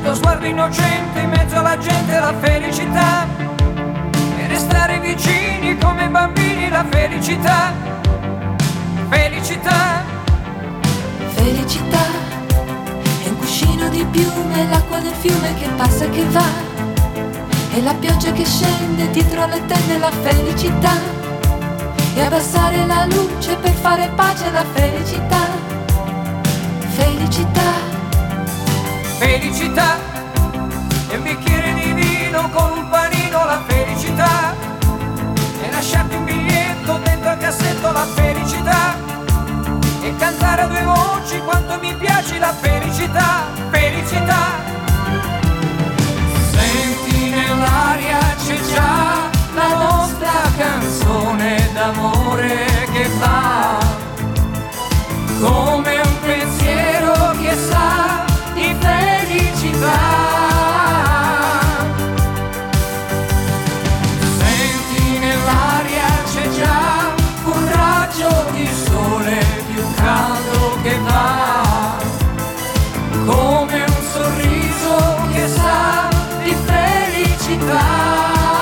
lo sguardo innocente in mezzo alla gente, la felicità, e restare vicini come bambini, la felicità, felicità. Felicità è un cuscino di piume, l'acqua del fiume che passa e che va, e la pioggia che scende dietro le tende, la felicità, e abbassare la luce per fare pace, la felicità, felicità. Felicità è un bicchiere di vino con un panino, la felicità, e lasciarti un biglietto dentro al cassetto, la felicità, e cantare a due voci quanto mi piace, la felicità, felicità. Senti nell'aria c'è già la nostra canzone d'amore che va come un pensiero che sa di felicità. Senti nell'aria c'è già un raggio di sole più caldo che va come un sorriso che sa di felicità.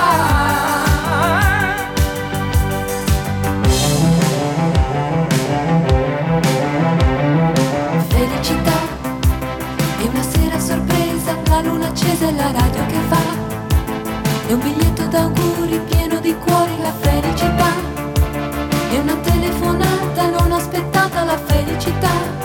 Felicità è una sera sorpresa, la luna accesa e la radio che va, è un biglietto d'auguri pieno di cuori, la felicità, è una telefonata non aspettata, la felicità.